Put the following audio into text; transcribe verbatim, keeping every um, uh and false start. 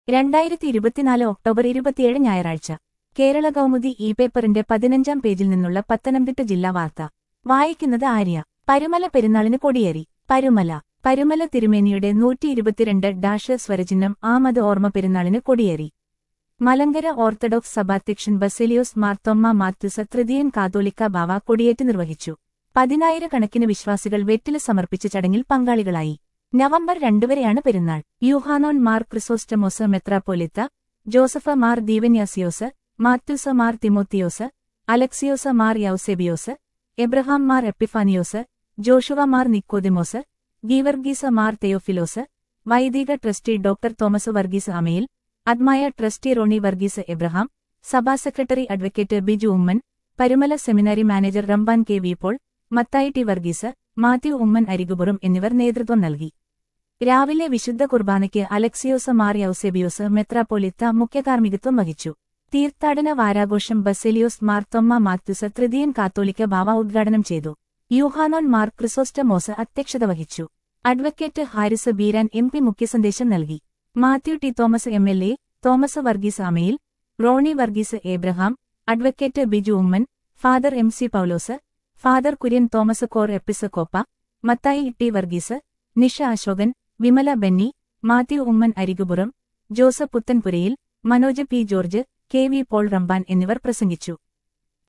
രണ്ടായിരത്തി ഇരുപത്തിനാല് ഒക്ടോബർ ഇരുപത്തിയേഴ് ഞായറാഴ്ച കേരള കൗമുദി ഇ പേപ്പറിന്റെ പതിനഞ്ചാം പേജിൽ നിന്നുള്ള പത്തനംതിട്ട ജില്ലാ വാർത്ത വായിക്കുന്നത് ആര്യ. പരുമല പെരുന്നാളിന് കൊടിയേറി. പരുമല പരുമല തിരുമേനിയുടെ നൂറ്റി ഇരുപത്തിരണ്ട് ഡാഷ് സ്വരചിഹ്നം ആമത് ഓർമ്മ പെരുന്നാളിന് കൊടിയേറി. മലങ്കര ഓർത്തഡോക്സ് സഭാധ്യക്ഷൻ ബസേലിയോസ് മാർത്തോമ്മ മാത്യുസ തൃതീയൻ കാതോലിക്ക ബാവ കൊടിയേറ്റ് നിർവഹിച്ചു. പതിനായിരക്കണക്കിന് വിശ്വാസികൾ വെറ്റില സമർപ്പിച്ച ചടങ്ങിൽ പങ്കാളികളായി. നവംബർ രണ്ട് വരെയാണ് പെരുന്നാൾ. യൂഹാനോൻ മാർ ക്രിസോസ്റ്റമോസ് മെത്രാപ്പോലിത്ത, ജോസഫ് മാർ ദീവന്യാസിയോസ്, മാത്യുസ മാർ തിമോത്തിയോസ്, അലക്സിയോസ മാർ യൗസേബിയോസ്, എബ്രഹാം മാർ എപ്പിഫാനിയോസ്, ജോഷുവ മാർ നിക്കോദിമോസ്, ഗീവർഗീസ മാർ തെയോഫിലോസ്, വൈദിക ട്രസ്റ്റി ഡോക്ടർ തോമസ് വർഗീസ് അമയിൽ, അദ്മായ ട്രസ്റ്റി റോണി വർഗീസ് എബ്രഹാം, സഭാ secretary advocate Biju Oommen, Parumala seminary manager Ramban K V Paul, Mathai T Varghese, Mathew Oommen Arikupuram എന്നിവർ നേതൃത്വം നൽകി. രാവിലെ വിശുദ്ധ കുർബാനയ്ക്ക് അലക്സിയോസ മാർ യൗസേബിയോസ് മെത്രാപ്പോലിത്ത മുഖ്യകാർമ്മികത്വം വഹിച്ചു. തീർത്ഥാടന വാരാഘോഷം ബസേലിയോസ് മാർത്തോമ്മ മാത്യുസ തൃതീയൻ കാത്തോലിക്ക ബാവ ഉദ്ഘാടനം ചെയ്തു. യൂഹാനോൻ മാർ ക്രിസോസ്റ്റമോസ് അധ്യക്ഷത വഹിച്ചു. Advocate Harris Beeran M P മുഖ്യസന്ദേശം നൽകി. Mathew T Thomas M L A, Thomas Varghese Amayil, Roni Varghese Abraham, advocate Biju Oommen, father M C Paulose, father Kurian Thomas Corepiscopa, Mathai T Varghese, Nisha Ashokan, Vimala Benny, Mathew Oommen Arikupuram, Joseph Puthenpurayil, Manoj P George, K V Paul Ramban എന്നിവർ പ്രസംഗിച്ചു.